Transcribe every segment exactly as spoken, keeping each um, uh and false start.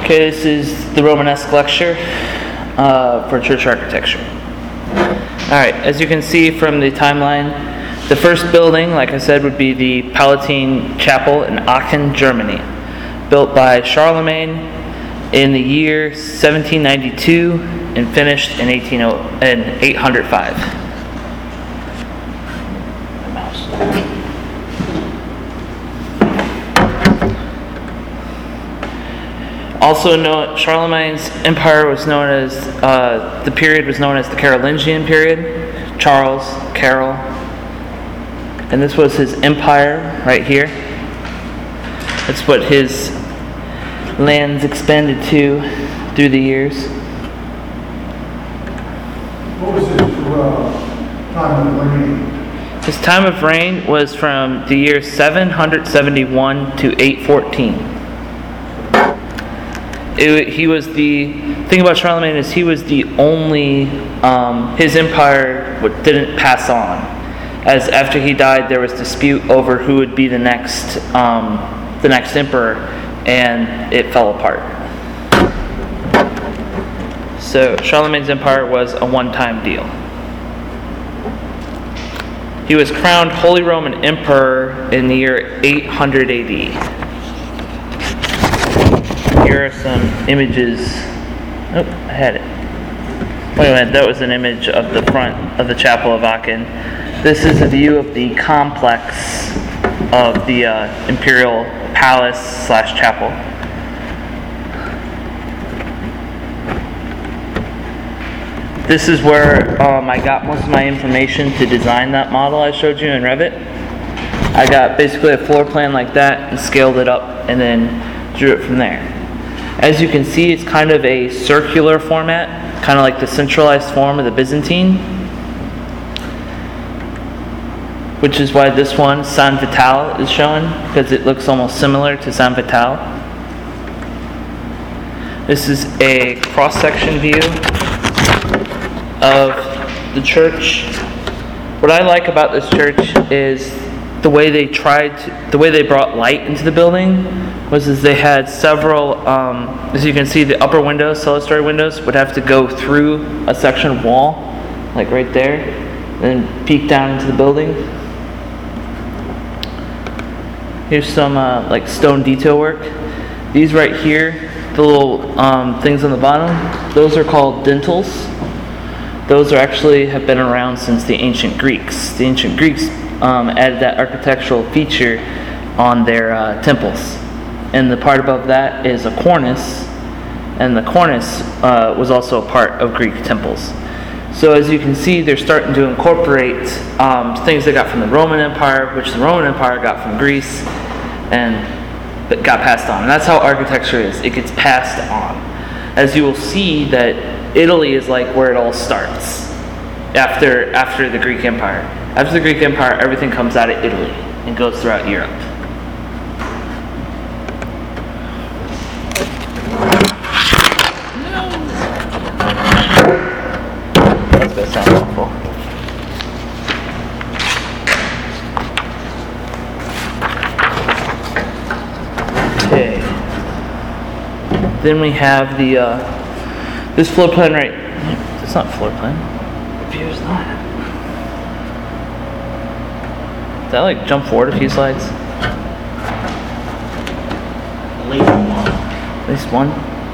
Okay, this is the Romanesque lecture uh, for church architecture. Alright, as you can see from the timeline, the first building, like I said, would be the Palatine Chapel in Aachen, Germany, built by Charlemagne in the year seventeen ninety-two and finished in eighteen oh in eight oh five. My mouse. Also, known, Charlemagne's empire was known as uh, the period was known as the Carolingian period. Charles, Carol, and this was his empire right here. That's what his lands expanded to through the years. What was his uh, time of reign? His time of reign was from the year seven seventy-one to eight fourteen. It, he was the thing about Charlemagne is he was the only um, his empire didn't pass on, as after he died there was dispute over who would be the next um, the next emperor, and it fell apart. So Charlemagne's empire was a one-time deal. He was crowned Holy Roman Emperor in the year eight hundred A D. Here are some images. Oh, I had it. Wait a minute, that was an image of the front of the Chapel of Aachen. This is a view of the complex of the uh, Imperial Palace slash Chapel. This is where um, I got most of my information to design that model I showed you in Revit. I got basically a floor plan like that and scaled it up and then drew it from there. As you can see, it's kind of a circular format, kind of like the centralized form of the Byzantine, which is why this one, San Vital, is shown, because it looks almost similar to San Vital. This is a cross-section view of the church. What I like about this church is the way they tried to, the way they brought light into the building was is they had several, um, as you can see, the upper windows, clerestory windows, would have to go through a section of wall, like right there, and peek down into the building. Here's some uh, like stone detail work. These right here, the little um, things on the bottom, those are called dentils. Those are actually have been around since the ancient Greeks. The ancient Greeks um, added that architectural feature on their uh, temples. And the part above that is a cornice, and the cornice uh, was also a part of Greek temples. So as you can see, they're starting to incorporate um, things they got from the Roman Empire, which the Roman Empire got from Greece, and that got passed on. And that's how architecture is. It gets passed on. As you will see that Italy is like where it all starts after after the Greek Empire. After the Greek Empire, everything comes out of Italy and goes throughout Europe. That's gonna sound awful. Okay. Then we have the uh, this floor plan right. It's not floor plan. What view is that? Did I like jump forward a few slides? At least one. At least one.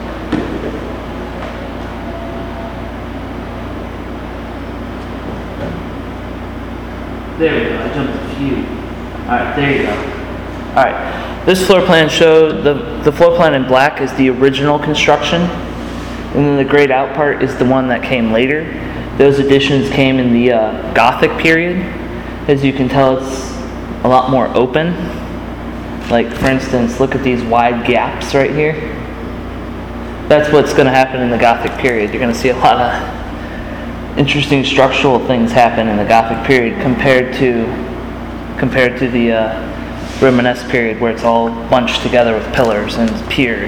There we go. I jumped a few. All right, there you go. All right. This floor plan shows the the floor plan in black is the original construction, and then the grayed out part is the one that came later. Those additions came in the uh, Gothic period. As you can tell, it's a lot more open. Like, for instance, look at these wide gaps right here. That's what's going to happen in the Gothic period. You're going to see a lot of interesting structural things happen in the Gothic period compared to compared to the uh, Romanesque period, where it's all bunched together with pillars and piers.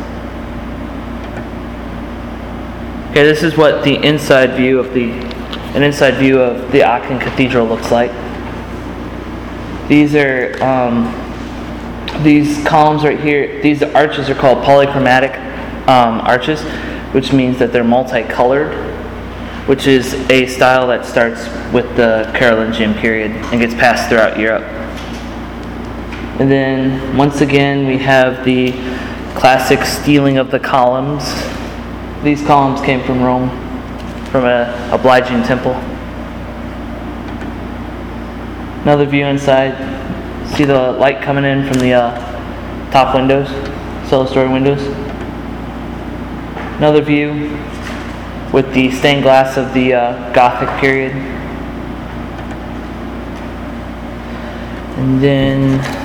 Okay, this is what the inside view of the an inside view of the Aachen Cathedral looks like. These are um, these columns right here. These arches are called polychromatic um, arches, which means that they're multicolored, which is a style that starts with the Carolingian period and gets passed throughout Europe. And then once again we have the classic steeling of the columns. These columns came from Rome, from a obliging temple. Another view inside. See the light coming in from the uh, top windows, cellar-story windows. Another view with the stained glass of the uh, Gothic period. And then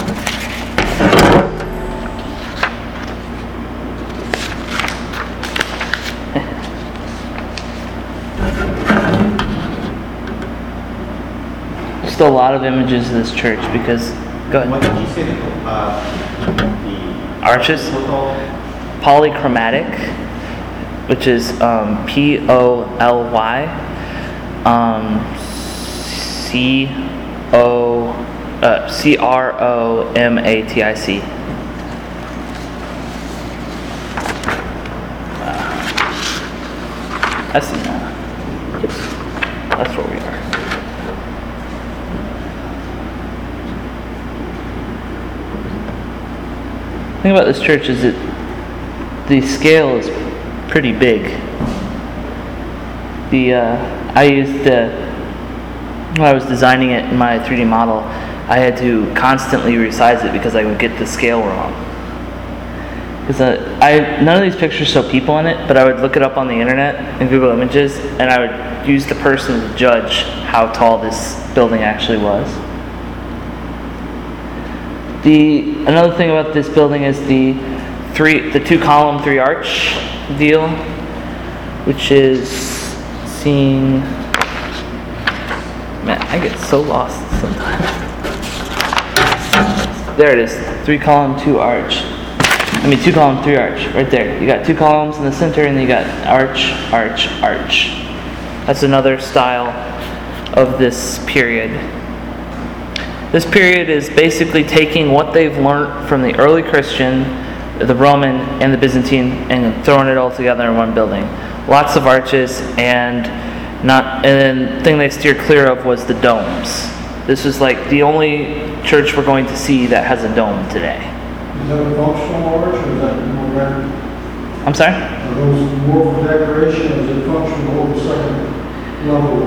just a lot of images of this church because, go ahead. What did you say the, uh, the Arches? were called? Polychromatic, which is um, P O L Y um, C O uh, C R O M A T I C. I see now. Yep. That's where we are. The thing about this church is that the scale is pretty big. The uh, I used the when I was designing it in my three D model, I had to constantly resize it because I would get the scale wrong. Because uh, I none of these pictures show people in it, but I would look it up on the internet in Google Images, and I would use the person to judge how tall this building actually was. The another thing about this building is the three, the two column, three arch deal, which is seen. Man, I get so lost sometimes. There it is, three column, two arch. I mean, two column, three arch, right there. You got two columns in the center, and then you got arch, arch, arch. That's another style of this period. This period is basically taking what they've learned from the early Christian, the Roman, and the Byzantine, and throwing it all together in one building. Lots of arches, and not. And then the thing they steered clear of was the domes. This is like the only church we're going to see that has a dome today. Is that a functional arch or is that more random? I'm sorry? Are those more for decoration or is it functional over the second level?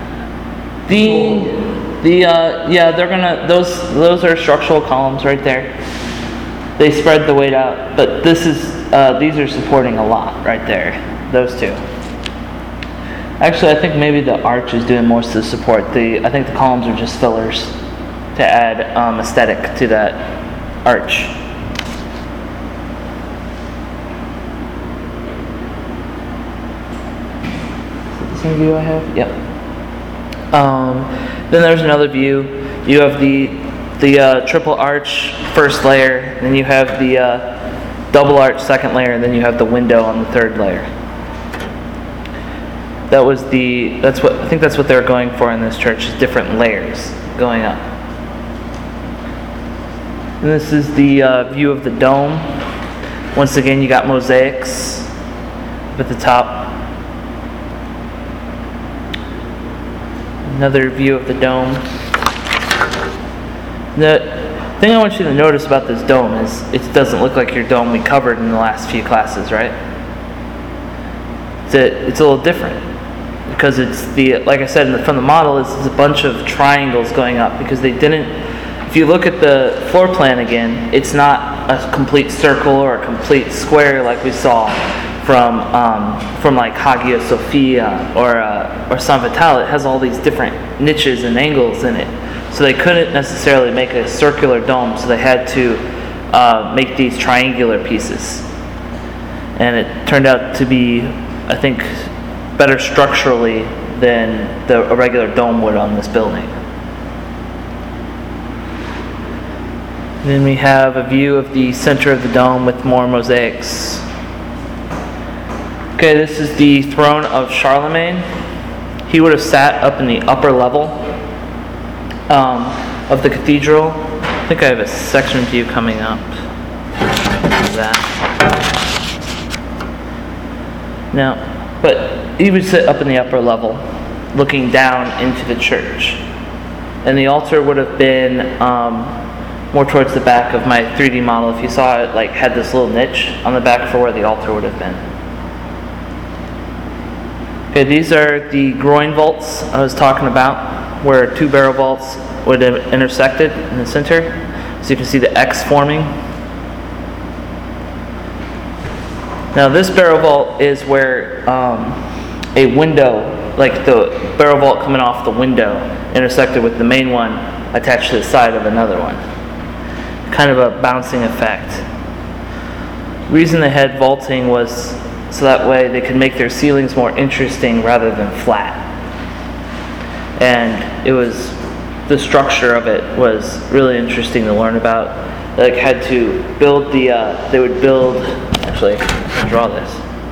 The the uh, yeah they're gonna those those are structural columns right there. They spread the weight out, but this is uh, these are supporting a lot right there. Those two. Actually, I think maybe the arch is doing most to support. The I think the columns are just fillers to add um, aesthetic to that arch. Same view I have? Yep. Um, then there's another view. You have the the uh, triple arch first layer, then you have the uh, double arch second layer, and then you have the window on the third layer. That was the that's what I think that's what they're going for in this church, is different layers going up. And this is the uh, view of the dome. Once again, you got mosaics at the top. Another view of the dome. The thing I want you to notice about this dome is it doesn't look like your dome we covered in the last few classes, right? It's a, it's a little different because it's the, like I said, in the, from the model, it's, it's a bunch of triangles going up because they didn't, if you look at the floor plan again, it's not a complete circle or a complete square like we saw from um, from like Hagia Sophia or uh, or San Vitale. It has all these different niches and angles in it. So they couldn't necessarily make a circular dome, so they had to uh, make these triangular pieces. And it turned out to be, I think, better structurally than the, a regular dome would on this building. And then we have a view of the center of the dome with more mosaics. Okay, this is the throne of Charlemagne. He would have sat up in the upper level um, of the cathedral. I think I have a section view coming up. That. Now, but he would sit up in the upper level, looking down into the church. And the altar would have been um, more towards the back of my three D model. If you saw it, like had this little niche on the back for where the altar would have been. Okay, these are the groin vaults I was talking about, where two barrel vaults would have intersected in the center. So you can see the X forming. Now this barrel vault is where um, a window, like the barrel vault coming off the window, intersected with the main one attached to the side of another one. Kind of a bouncing effect. The reason they had vaulting was so that way they could make their ceilings more interesting rather than flat. And it was, the structure of it was really interesting to learn about. They like had to build the, uh, they would build, actually, I can draw this.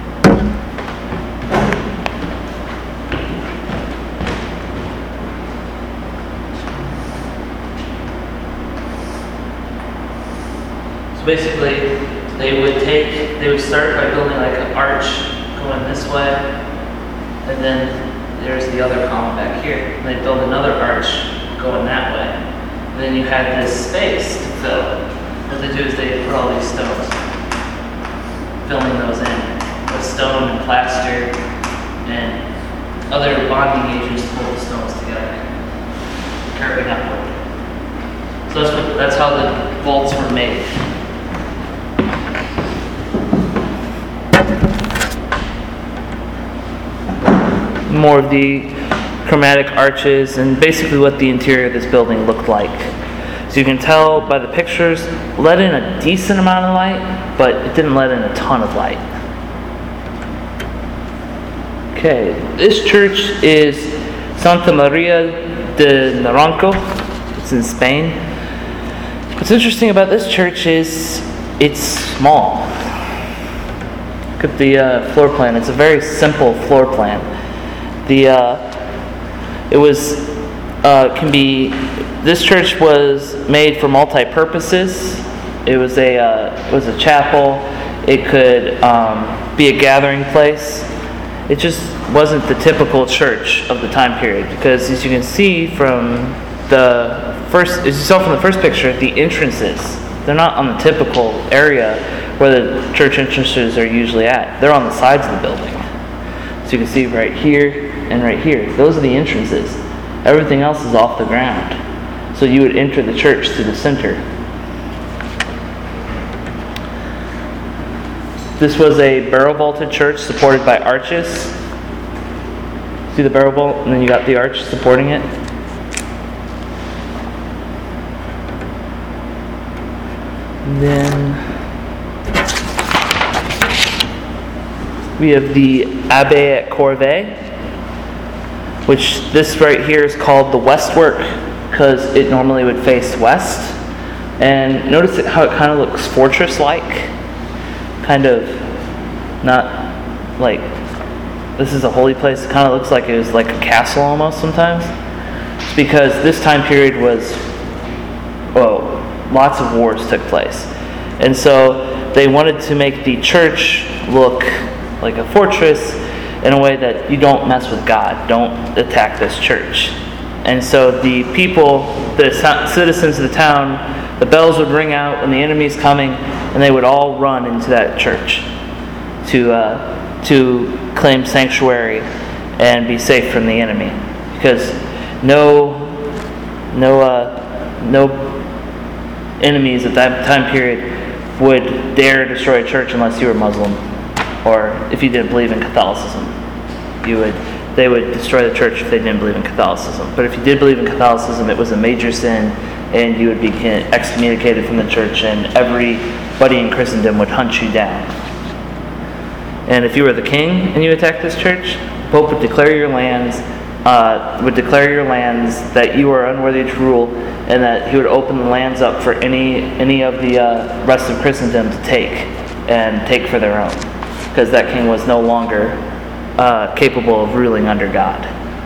So basically, they would take, they would start by building like an arch going this way, and then there's the other column back here. And they build another arch going that way. And then you had this space to fill. What they do is they put all these stones, filling those in with stone and plaster and other bonding agents to hold the stones together, curving upward. So that's what, that's how the vaults were made. More of the chromatic arches and basically what the interior of this building looked like. So you can tell by the pictures, let in a decent amount of light, but it didn't let in a ton of light. Okay, this church is Santa Maria de Naranco. It's in Spain. What's interesting about this church is it's small. Look at the uh, floor plan. It's a very simple floor plan. The uh, it was uh, can be this church was made for multi-purposes. It was a uh, it was a chapel. It could um, be a gathering place. It just wasn't the typical church of the time period, because as you can see from the first, as you saw from the first picture, the entrances, they're not on the typical area where the church entrances are usually at. They're on the sides of the building. So you can see right here and right here. Those are the entrances. Everything else is off the ground. So you would enter the church through the center. This was a barrel vaulted church supported by arches. See the barrel vault, and then you got the arch supporting it. And then we have the Abbaye at Corvey, which this right here is called the Westwork because it normally would face west. And notice it, how it kind of looks fortress-like. Kind of not like this is a holy place. It kind of looks like it was like a castle almost sometimes. It's because this time period was, well, lots of wars took place. And so they wanted to make the church look like a fortress in a way that you don't mess with God. Don't attack this church. And so the people, the citizens of the town, the bells would ring out when the enemy's coming, and they would all run into that church to uh, to claim sanctuary and be safe from the enemy, because no no uh, no enemies at that time period would dare destroy a church unless you were Muslim, or if you didn't believe in Catholicism. You would they would destroy the church if they didn't believe in Catholicism. But if you did believe in Catholicism, it was a major sin, and you would be excommunicated from the church, and everybody in Christendom would hunt you down. And if you were the king and you attacked this church, the Pope would declare your lands, uh, would declare your lands that you are unworthy to rule, and that he would open the lands up for any any of the uh, rest of Christendom to take and take for their own, because that king was no longer uh, capable of ruling under God.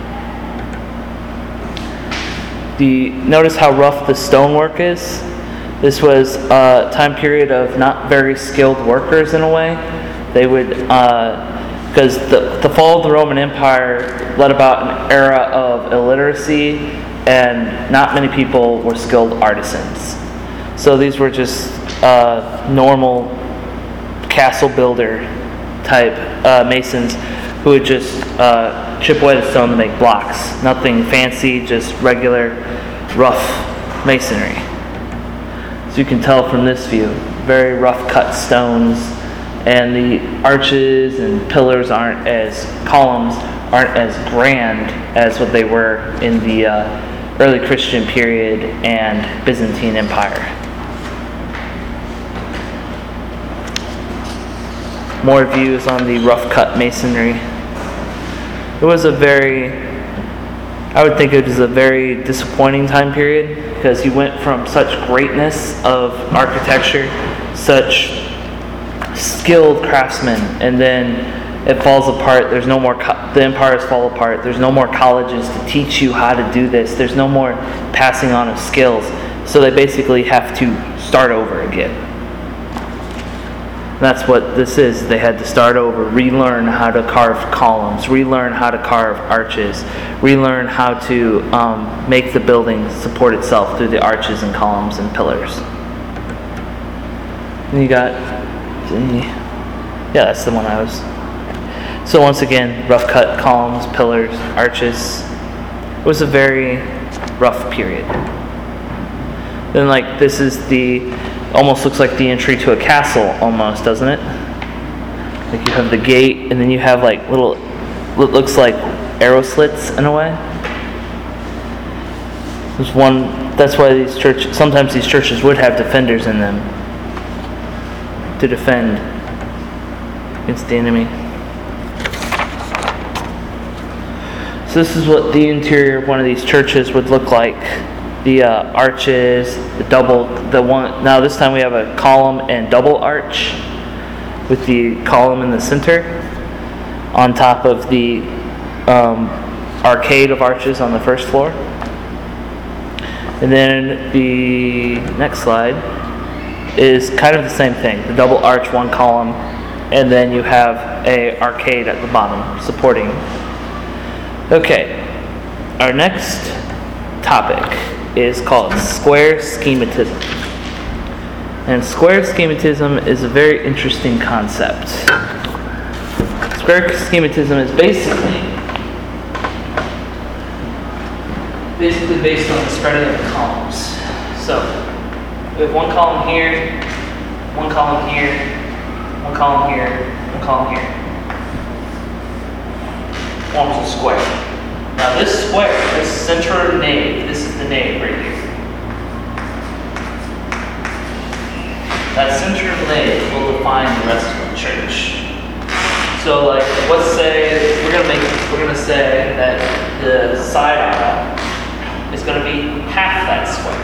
The, notice how rough the stonework is. This was a time period of not very skilled workers in a way. They would uh, because the, the fall of the Roman Empire led about an era of illiteracy, and not many people were skilled artisans. So these were just uh, normal castle builder type uh, masons who would just uh, chip away the stone to make blocks. Nothing fancy, just regular rough masonry. So you can tell from this view, very rough cut stones, and the arches and pillars aren't as, columns aren't as grand as what they were in the uh, early Christian period and Byzantine Empire. More views on the rough cut masonry. It was a very, I would think it was a very disappointing time period, because you went from such greatness of architecture, such skilled craftsmen, and then it falls apart. There's no more, co- the empires fall apart. There's no more colleges to teach you how to do this. There's no more passing on of skills. So they basically have to start over again. That's what this is. They had to start over, relearn how to carve columns, relearn how to carve arches, relearn how to um, make the building support itself through the arches and columns and pillars. And you got, yeah, that's the one I was. So once again, rough cut columns, pillars, arches. It was a very rough period. Then, like, this is the, almost looks like the entry to a castle, almost, doesn't it? Like you have the gate, and then you have like little, it looks like arrow slits in a way. There's one. That's why these church, sometimes these churches would have defenders in them to defend against the enemy. So this is what the interior of one of these churches would look like. The uh, arches, the double, the one. Now this time we have a column and double arch, with the column in the center, on top of the um, arcade of arches on the first floor. And then the next slide is kind of the same thing. The double arch, one column, and then you have a arcade at the bottom supporting. Okay, our next topic is called square schematism. And square schematism is a very interesting concept. Square schematism is basically basically based on the spreading of the columns. So we have one column here, one column here, one column here, one column here. Forms a square. Now this square, this center nave, this is the nave right here. That center nave will define the rest of the church. So, like, let's say we're gonna make, we're gonna say that the side aisle is gonna be half that square.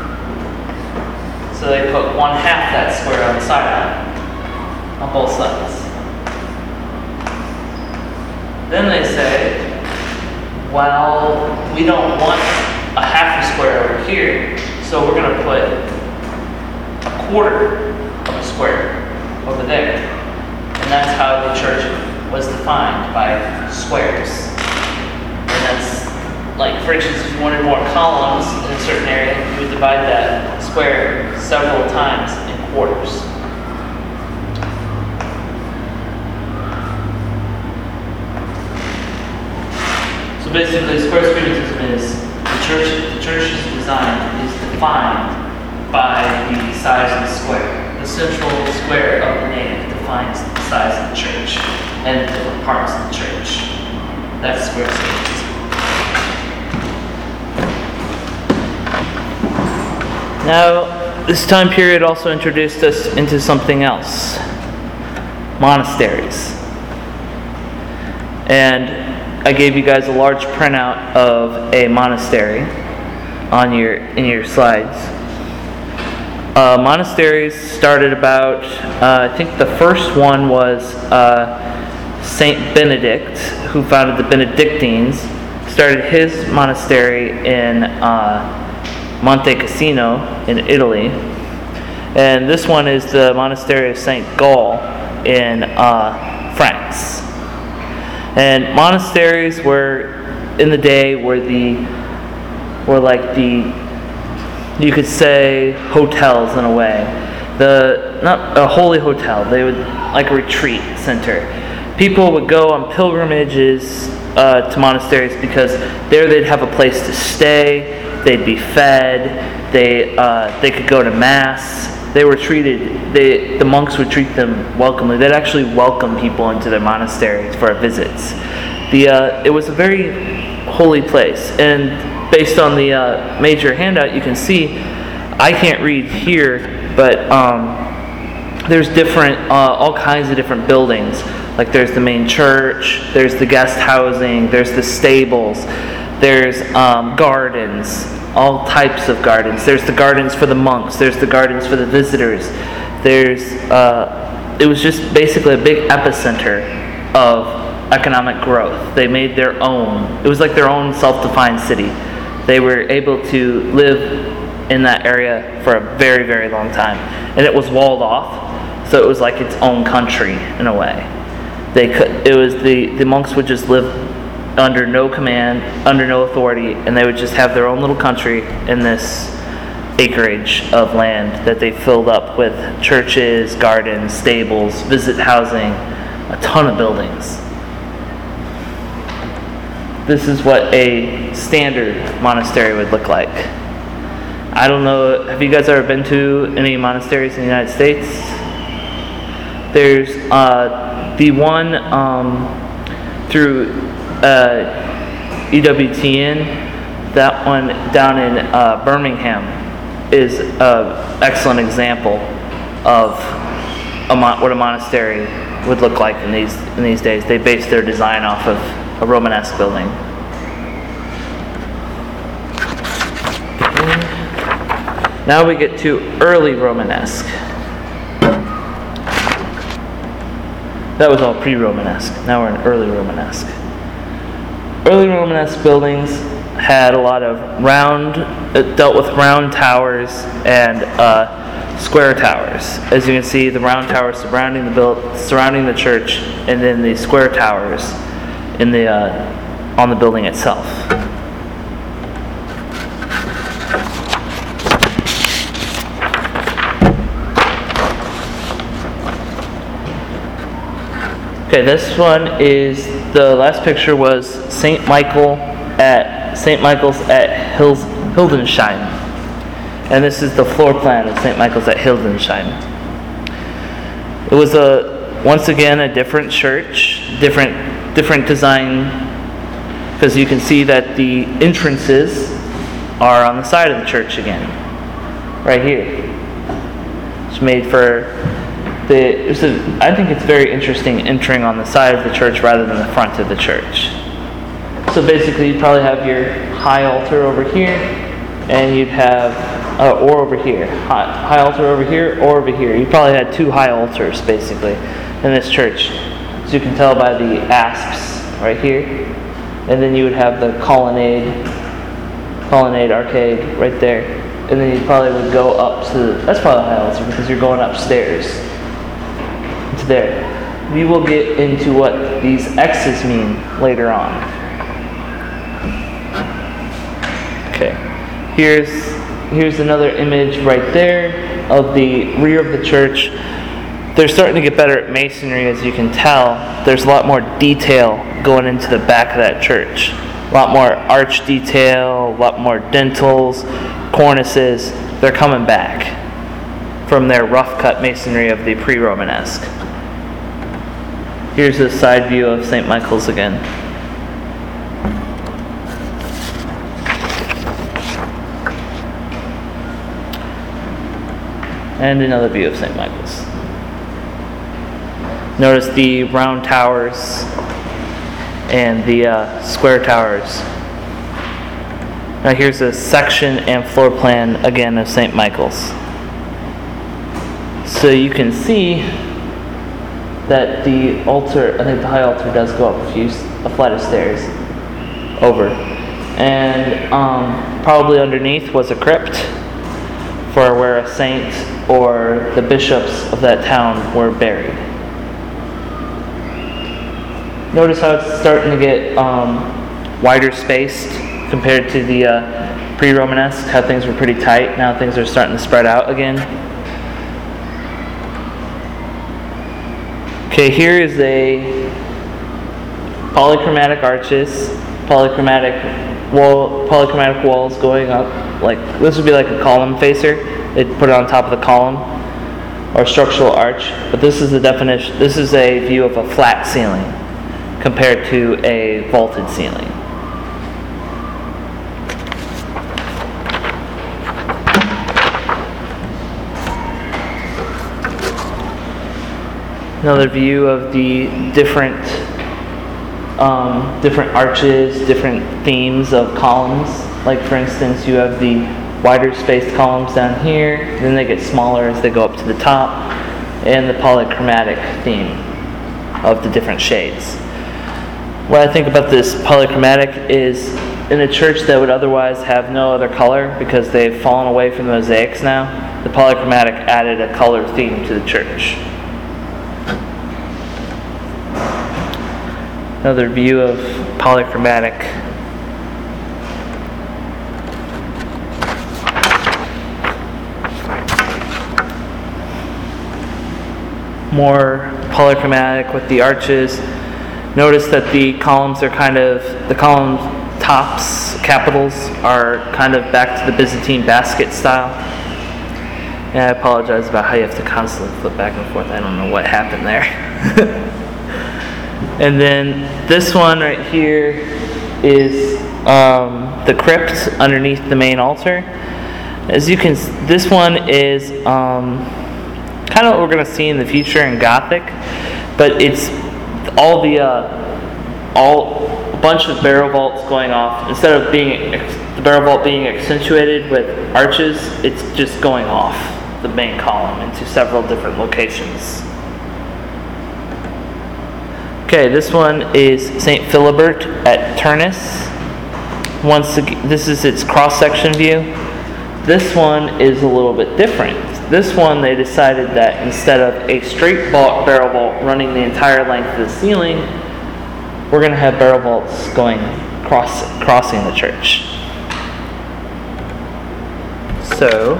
So they put one half that square on the side aisle, on both sides. Then they say, well, we don't want a half a square over here, so we're going to put a quarter of a square over there. And that's how the church was defined, by squares. And that's, like, for instance, if you wanted more columns in a certain area, you would divide that square several times in quarters. Basically, square schematism is the church. The church's design is defined by the size of the square. The central square of the nave defines the size of the church and the different parts of the church. That's square schematism. Now, this time period also introduced us into something else: monasteries. And I gave you guys a large printout of a monastery on your in your slides. Uh, monasteries started about, uh, I think the first one was uh, Saint Benedict, who founded the Benedictines, started his monastery in uh, Monte Cassino in Italy. And this one is the monastery of Saint Gall in uh, France. And monasteries were, in the day, were the, were like the, you could say, hotels in a way. The, not a holy hotel, they would, like a retreat center. People would go on pilgrimages uh, to monasteries because there they'd have a place to stay, they'd be fed, they, uh, they could go to mass. They were treated, they, the monks would treat them welcomely. They'd actually welcome people into their monasteries for visits. The, uh, it was a very holy place. And based on the uh, major handout, you can see, I can't read here, but um, there's different, uh, all kinds of different buildings. Like there's the main church, there's the guest housing, there's the stables, there's um, gardens, all types of gardens. There's the gardens for the monks. There's the gardens for the visitors. There's, uh, it was just basically a big epicenter of economic growth. They made their own. It was like their own self-defined city. They were able to live in that area for a very, very long time. And it was walled off, so it was like its own country in a way. They could, it was the, the monks would just live under no command, under no authority, and they would just have their own little country in this acreage of land that they filled up with churches, gardens, stables, visit housing, a ton of buildings. This is what a standard monastery would look like. I don't know, have you guys ever been to any monasteries in the United States? There's uh, the one um, through Uh, E W T N, that one down in uh, Birmingham is an excellent example of a mon- what a monastery would look like in these in these days. They based their design off of a Romanesque building. Now we get to early Romanesque. That was all pre-Romanesque. Now we're in early Romanesque. Early Romanesque buildings had a lot of round, it dealt with round towers and uh, square towers. As you can see, the round towers surrounding the build, surrounding the church, and then the square towers in the uh, on the building itself. Okay, this one is, the last picture was Saint Michael at Saint Michael's at Hils, Hildesheim. And this is the floor plan of Saint Michael's at Hildesheim. It was a once again a different church, different different design, because you can see that the entrances are on the side of the church again. Right here. It's made for The, it's a, I think it's very interesting entering on the side of the church rather than the front of the church. So basically you'd probably have your high altar over here, and you'd have, uh, or over here, high, high altar over here, or over here. You probably had two high altars basically in this church. So you can tell by the asps right here. And then you would have the colonnade, colonnade arcade right there. And then you probably would go up to, that's probably the high altar because you're going upstairs. To there. We will get into what these X's mean later on. Okay. Here's here's another image right there of the rear of the church. They're starting to get better at masonry, as you can tell. There's a lot more detail going into the back of that church. A lot more arch detail, a lot more dentils, cornices. They're coming back from their rough cut masonry of the pre-Romanesque. Here's a side view of Saint Michael's again. And another view of Saint Michael's. Notice the round towers and the uh, square towers. Now here's a section and floor plan again of Saint Michael's. So you can see that the altar, I think the high altar does go up a few, a flight of stairs over. And um, probably underneath was a crypt for where a saint or the bishops of that town were buried. Notice how it's starting to get um, wider spaced compared to the uh, pre-Romanesque, how things were pretty tight. Now things are starting to spread out again. Okay, here is a polychromatic arches, polychromatic wall, polychromatic walls going up. Like this would be like a column facer. They'd put it on top of the column or structural arch. But this is the definition. This is a view of a flat ceiling compared to a vaulted ceiling. Another view of the different um, different arches, different themes of columns. Like for instance, you have the wider spaced columns down here, then they get smaller as they go up to the top, and the polychromatic theme of the different shades. What I think about this polychromatic is in a church that would otherwise have no other color because they've fallen away from the mosaics now, the polychromatic added a color theme to the church. Another view of polychromatic. More polychromatic with the arches. Notice that the columns are kind of, the column tops, capitals, are kind of back to the Byzantine basket style. And I apologize about how you have to constantly flip back and forth. I don't know what happened there. And then this one right here is um, the crypt underneath the main altar. As you can, this one is um, kind of what we're going to see in the future in Gothic, but it's all the uh, all a bunch of barrel vaults going off. Instead of being the barrel vault being accentuated with arches, it's just going off the main column into several different locations. Okay, this one is Saint Philibert at Turnus. Once again, this is its cross-section view. This one is a little bit different. This one, they decided that instead of a straight vault, barrel vault running the entire length of the ceiling, we're going to have barrel vaults going cross, crossing the church. So,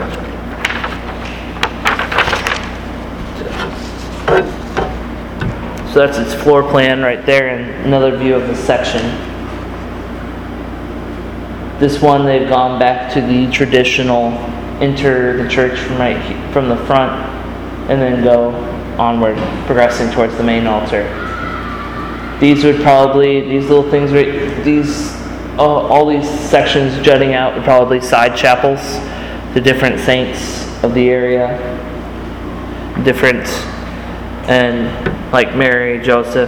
so that's its floor plan right there, and another view of the section. This one, they've gone back to the traditional enter the church from right he- from the front, and then go onward, progressing towards the main altar. These would probably these little things right these uh, all these sections jutting out would probably be side chapels, the different saints of the area, different and like Mary, Joseph,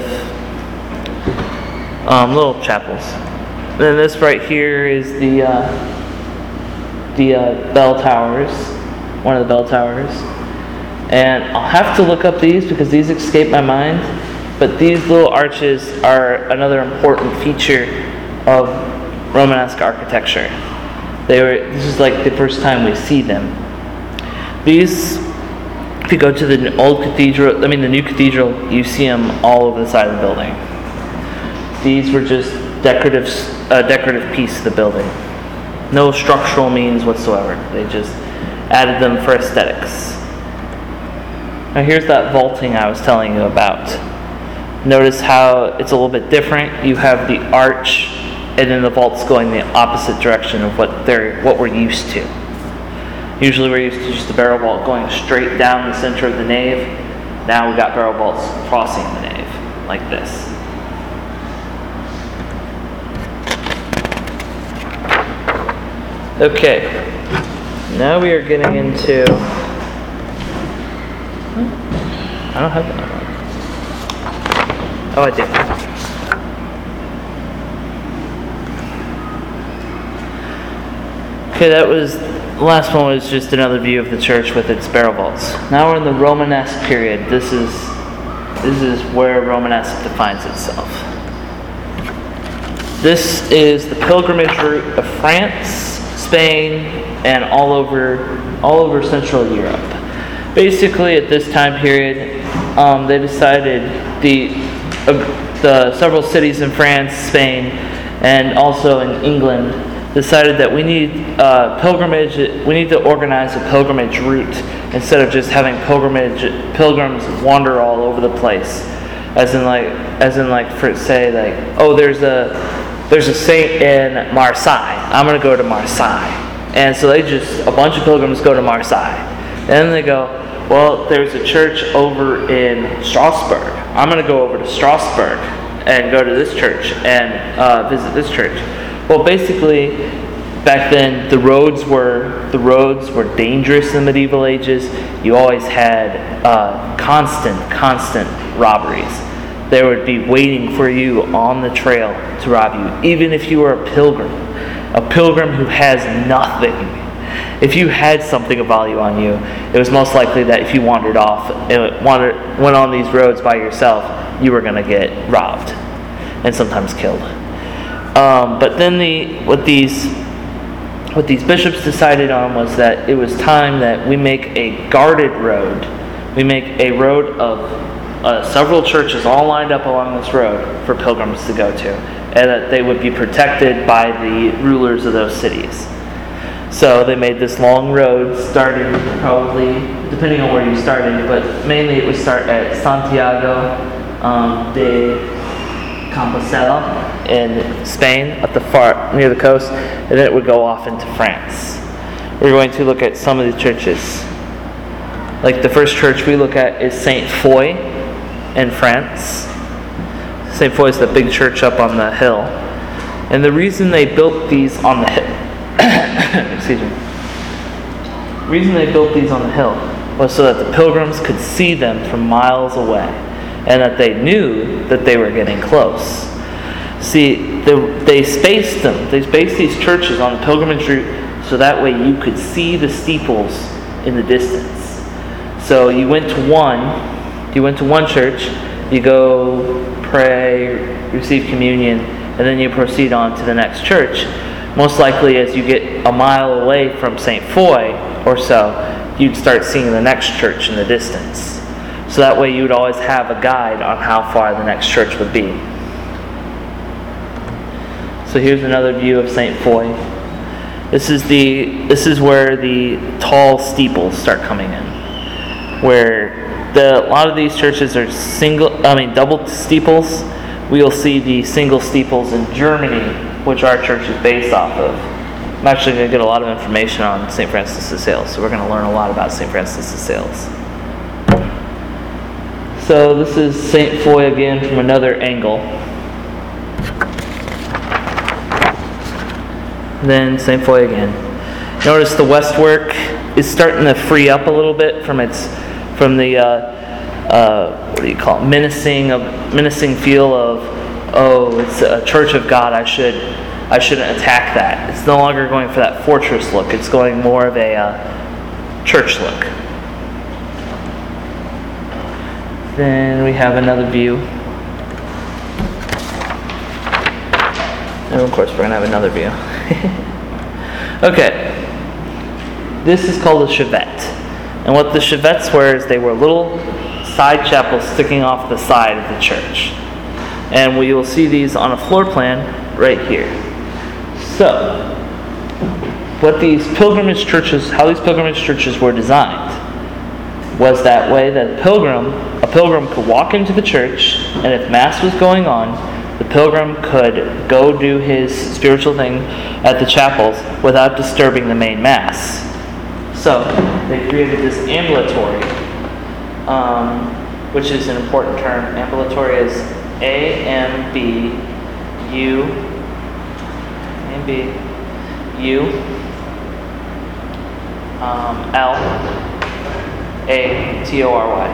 um, little chapels. Then this right here is the uh, the uh, bell towers, one of the bell towers. And I'll have to look up these because these escape my mind. But these little arches are another important feature of Romanesque architecture. They were. This is like the first time we see them. These, if you go to the old cathedral, I mean the new cathedral, you see them all over the side of the building. These were just decorative, uh, decorative piece of the building. No structural means whatsoever. They just added them for aesthetics. Now here's that vaulting I was telling you about. Notice how it's a little bit different. You have the arch, and then the vault's going the opposite direction of what they're what we're used to. Usually we're used to just the barrel vault going straight down the center of the nave. Now we've got barrel vaults crossing the nave, like this. Okay, now we are getting into... I don't have that one. Oh, I do. Okay, that was... The last one was just another view of the church with its barrel vaults. Now we're in the Romanesque period. This is this is where Romanesque defines itself. This is the pilgrimage route of France, Spain, and all over all over Central Europe. Basically, at this time period, um, they decided the uh, the several cities in France, Spain, and also in England decided that we need uh, pilgrimage. We need to organize a pilgrimage route instead of just having pilgrimage pilgrims wander all over the place. As in, like, as in, like, for say, like, oh, there's a there's a saint in Marseille. I'm gonna go to Marseille, and so they just a bunch of pilgrims go to Marseille, and then they go, well, there's a church over in Strasbourg. I'm gonna go over to Strasbourg and go to this church and uh, visit this church. Well, basically, back then the roads were the roads were dangerous in the medieval ages. You always had uh, constant, constant robberies. They would be waiting for you on the trail to rob you, even if you were a pilgrim, a pilgrim who has nothing. If you had something of value on you, it was most likely that if you wandered off, and wandered, went on these roads by yourself, you were going to get robbed and sometimes killed. Um, but then the what these what these bishops decided on was that it was time that we make a guarded road. We make a road of uh, several churches all lined up along this road for pilgrims to go to, and that they would be protected by the rulers of those cities. So they made this long road starting probably, depending on where you started, but mainly it would start at Santiago um, de Compostela in Spain, at the far near the coast, and then it would go off into France. We're going to look at some of the churches. Like the first church we look at is Saint Foy in France. Saint Foy is the big church up on the hill, and the reason they built these on the hill, excuse me, the reason they built these on the hill was so that the pilgrims could see them from miles away, and that they knew that they were getting close. See, they, they spaced them. They spaced these churches on the pilgrimage route so that way you could see the steeples in the distance. So you went to one, you went to one church, you go pray, receive communion, and then you proceed on to the next church. Most likely, as you get a mile away from Saint Foy or so, you'd start seeing the next church in the distance. So that way you would always have a guide on how far the next church would be. So here's another view of Saint Foy. This is the this is where the tall steeples start coming in. Where the a lot of these churches are single I mean double steeples. We'll see the single steeples in Germany, which our church is based off of. I'm actually going to get a lot of information on Saint Francis de Sales, so we're going to learn a lot about Saint Francis de Sales. So this is Saint Foy again from another angle. Then Saint Foy again. Notice the westwork is starting to free up a little bit from its from the uh, uh, what do you call it? menacing of menacing feel of, oh, it's a church of God, I should I shouldn't attack that. It's no longer going for that fortress look. It's going more of a uh, church look. Then we have another view. And of course we're going to have another view. Okay. This is called a Chevette. And what the Chevettes were is they were little side chapels sticking off the side of the church. And we will see these on a floor plan right here. So, what these pilgrimage churches, how these pilgrimage churches were designed was that way that a pilgrim, a pilgrim could walk into the church, and if Mass was going on, the pilgrim could go do his spiritual thing at the chapels without disturbing the main Mass. So, they created this ambulatory, um, which is an important term. Ambulatory is A M B U A M B U um, L A T O R Y.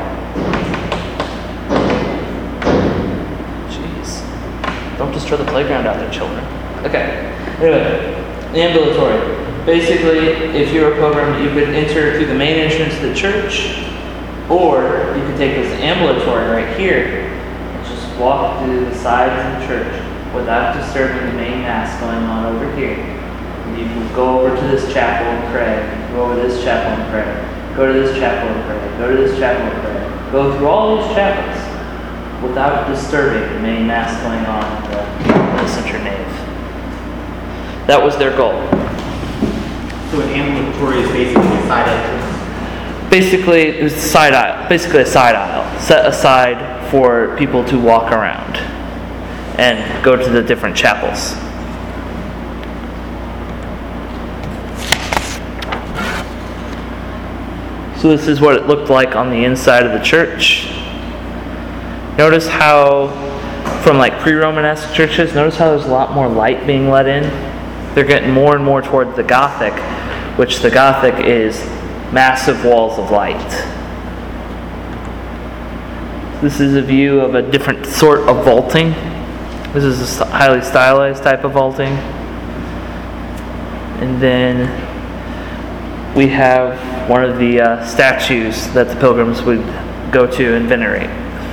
Jeez. Don't destroy the playground out there, children. Okay. Anyway, the ambulatory. Basically, if you're a pilgrim, you could enter through the main entrance of the church, or you could take this ambulatory right here and just walk through the sides of the church without disturbing the main Mass going on over here. And you can go over to this chapel and pray, go over to this chapel and pray, go to this chapel and pray, go to this chapel and pray, go through all these chapels without disturbing the main mass going on in the, in the center nave. That was their goal. So an ambulatory is basically a side entrance. Basically, it was a side aisle. Basically, a side aisle set aside for people to walk around and go to the different chapels. So this is what it looked like on the inside of the church. Notice how, from like pre-Romanesque churches, notice how there's a lot more light being let in. They're getting more and more toward the Gothic, which the Gothic is massive walls of light. This is a view of a different sort of vaulting. This is a highly stylized type of vaulting. And then we have one of the uh, statues that the pilgrims would go to and venerate.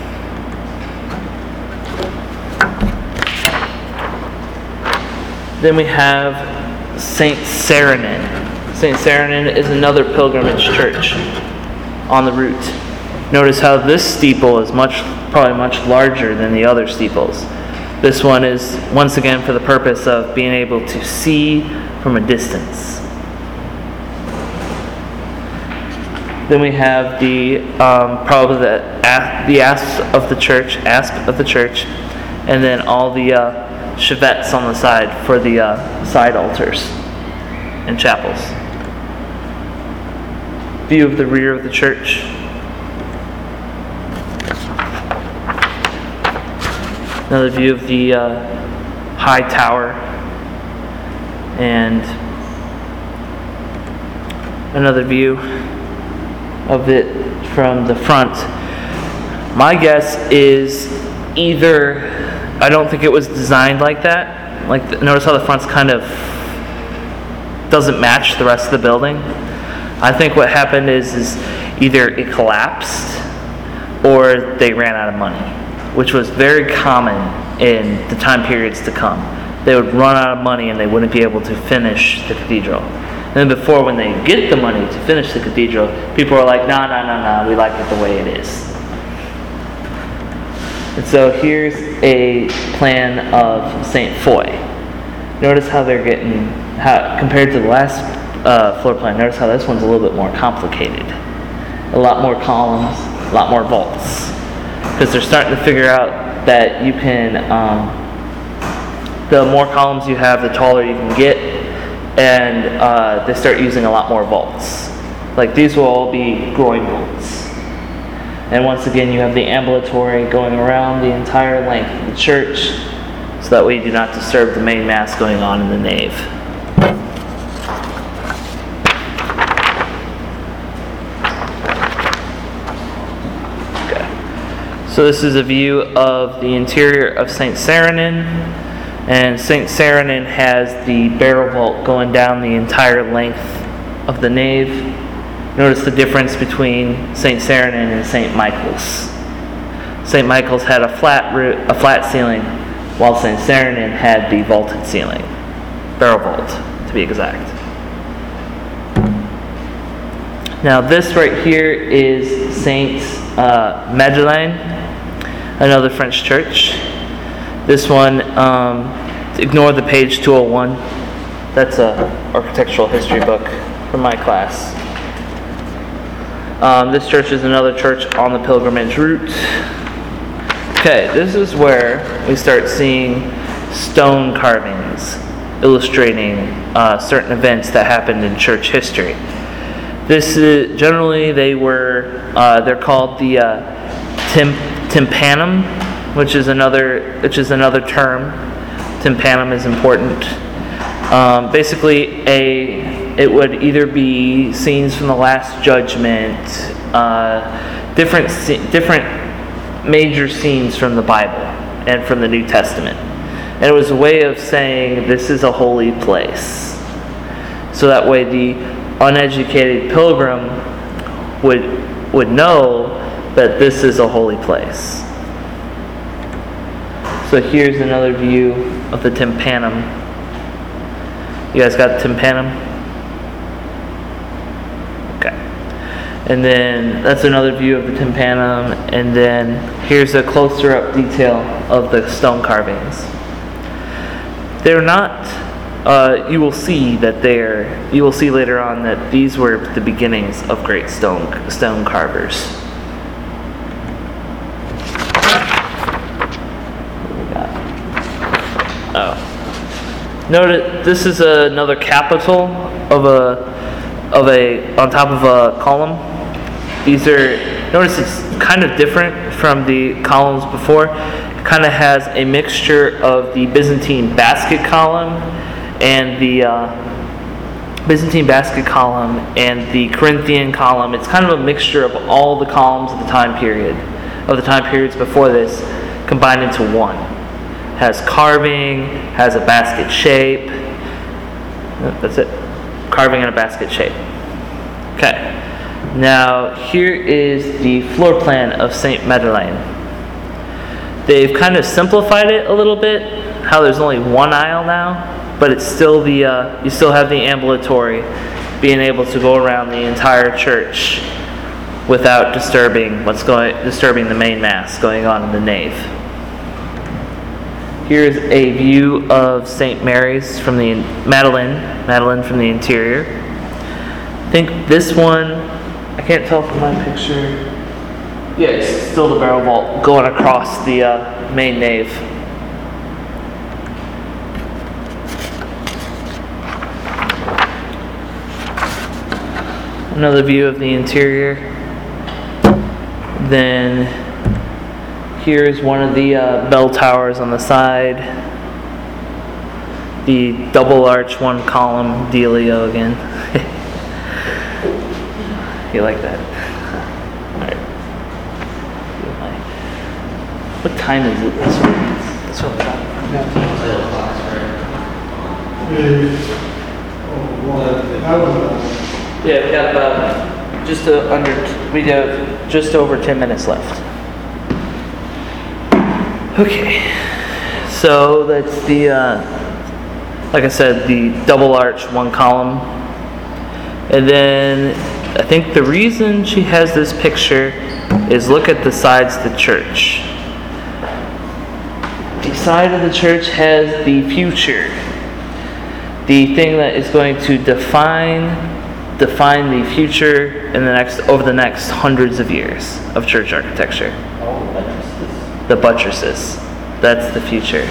Then we have Saint Saarinen. Saint Saarinen is another pilgrimage church on the route. Notice how this steeple is much, probably much larger than the other steeples. This one is once again for the purpose of being able to see from a distance. Then we have the um, probably the the asp of the church, asp of the church, and then all the uh, chevettes on the side for the uh, side altars and chapels. View of the rear of the church. Another view of the uh, high tower, and another view of it from the front. My guess is either, I don't think it was designed like that. Like, notice how the front's kind of doesn't match the rest of the building. I think what happened is, is either it collapsed or they ran out of money, which was very common in the time periods to come. They would run out of money and they wouldn't be able to finish the cathedral. And then before, when they get the money to finish the cathedral, people are like, no, no, no, no, we like it the way it is. And so here's a plan of Saint Foy. Notice how they're getting, how compared to the last uh, floor plan, notice how this one's a little bit more complicated. A lot more columns, a lot more vaults. Because they're starting to figure out that you can, um, the more columns you have, the taller you can get. And uh, they start using a lot more vaults. Like these will all be groin vaults. And once again, you have the ambulatory going around the entire length of the church, so that way you do not disturb the main mass going on in the nave. Okay. So this is a view of the interior of Saint Saarinen. And Saint Saarinen has the barrel vault going down the entire length of the nave. Notice the difference between Saint Saarinen and Saint Michael's. Saint Michael's had a flat roof, a flat ceiling, while Saint Saarinen had the vaulted ceiling, barrel vault to be exact. Now this right here is Saint uh, Madeleine, another French church. This one, um, ignore the page two oh one. That's a architectural history book from my class. Um, this church is another church on the pilgrimage route. Okay, this is where we start seeing stone carvings illustrating uh, certain events that happened in church history. This is generally they were uh, they're called the uh, tim- tympanum. Which is another, which is another term. Tympanum is important. Um, basically, a it would either be scenes from the Last Judgment, uh, different different major scenes from the Bible and from the New Testament, and it was a way of saying this is a holy place. So that way, the uneducated pilgrim would would know that this is a holy place. So here's another view of the tympanum. You guys got the tympanum? Okay. And then that's another view of the tympanum. And then here's a closer up detail of the stone carvings. They're not, uh, you will see that they're, you will see later on that these were the beginnings of great stone, stone carvers. What do we got? Oh. Note this is another capital of a, of a, on top of a column. These are, notice it's kind of different from the columns before. It kind of has a mixture of the Byzantine basket column and the uh, Byzantine basket column and the Corinthian column. It's kind of a mixture of all the columns of the time period, of the time periods before this, combined into one. It has carving, has a basket shape. That's it. Carving in a basket shape. Okay. Now, here is the floor plan of Saint Madeleine. They've kind of simplified it a little bit, how there's only one aisle now, but it's still the, uh, you still have the ambulatory being able to go around the entire church without disturbing what's going, disturbing the main mass going on in the nave. Here's a view of Saint Mary's from the, Madeleine, Madeleine from the interior. I think this one, I can't tell from my picture. Yeah, it's still the barrel vault going across the uh, main nave. Another view of the interior. Then here's one of the uh, bell towers on the side. The double arch, one column dealio again. You like that? Alright. What time is it? This one. This one. Yeah, we got about just a, under. We have just over ten minutes left. Okay, so that's the. Uh, like I said, the double arch, one column, and then I think the reason she has this picture is look at the sides of the church. The side of the church has the future, the thing that is going to define define the future in the next over the next hundreds of years of church architecture. Oh, buttresses. The buttresses. That's the future.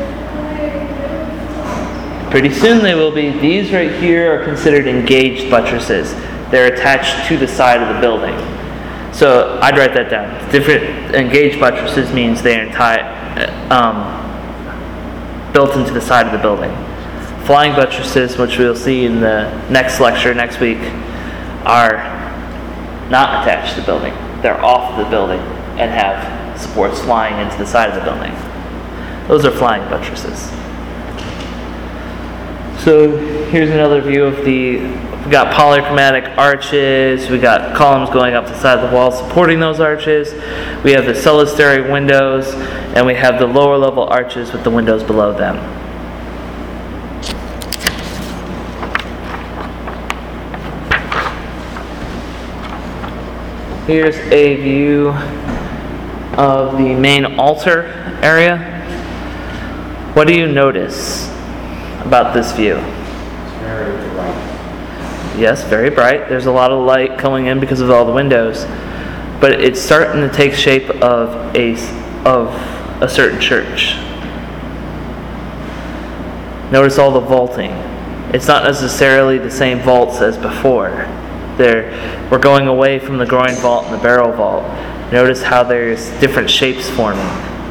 Pretty soon they will be. These right here are considered engaged buttresses. They're attached to the side of the building. So I'd write that down. Different engaged buttresses means they're entire, um, built into the side of the building. Flying buttresses, which we'll see in the next lecture next week, are not attached to the building. They're off the building and have supports flying into the side of the building. Those are flying buttresses. So here's another view of the, we got polychromatic arches, we got columns going up the side of the wall supporting those arches, we have the clerestory windows, and we have the lower level arches with the windows below them. Here's a view of the main altar area. What do you notice about this view? It's very bright. Yes, very bright. There's a lot of light coming in because of all the windows. But it's starting to take shape of a, of a certain church. Notice all the vaulting. It's not necessarily the same vaults as before. There, we're going away from the groin vault and the barrel vault. Notice how there's different shapes forming.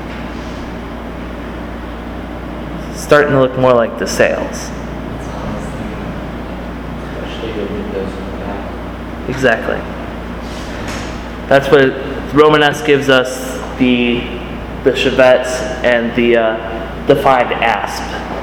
It's starting to look more like the sails. Especially the windows in the back. Exactly. That's what Romanesque gives us, the the chevettes and the uh, defined asp.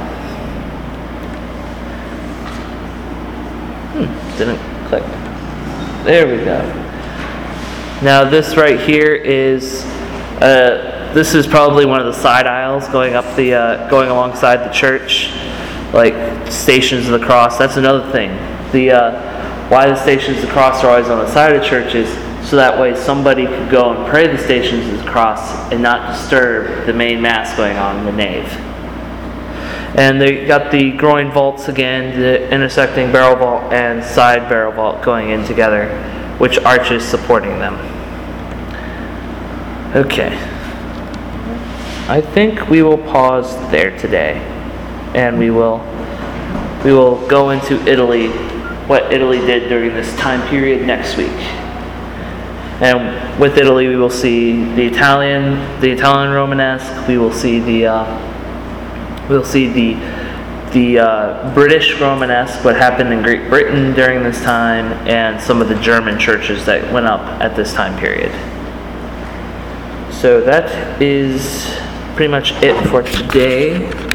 Hmm, didn't click. There we go. Now this right here is, uh, this is probably one of the side aisles going up the, uh, going alongside the church, like Stations of the Cross. That's another thing. The uh, Why the Stations of the Cross are always on the side of the churches, so that way somebody could go and pray the Stations of the Cross and not disturb the main Mass going on in the nave. And they got the groin vaults again, the intersecting barrel vault and side barrel vault going in together, which arches supporting them. Okay. I think we will pause there today, and we will we will go into Italy, what Italy did during this time period next week. And with Italy, we will see the Italian, the Italian Romanesque. We will see the uh, we'll see the the uh, British Romanesque, what happened in Great Britain during this time, and some of the German churches that went up at this time period. So that is pretty much it for today.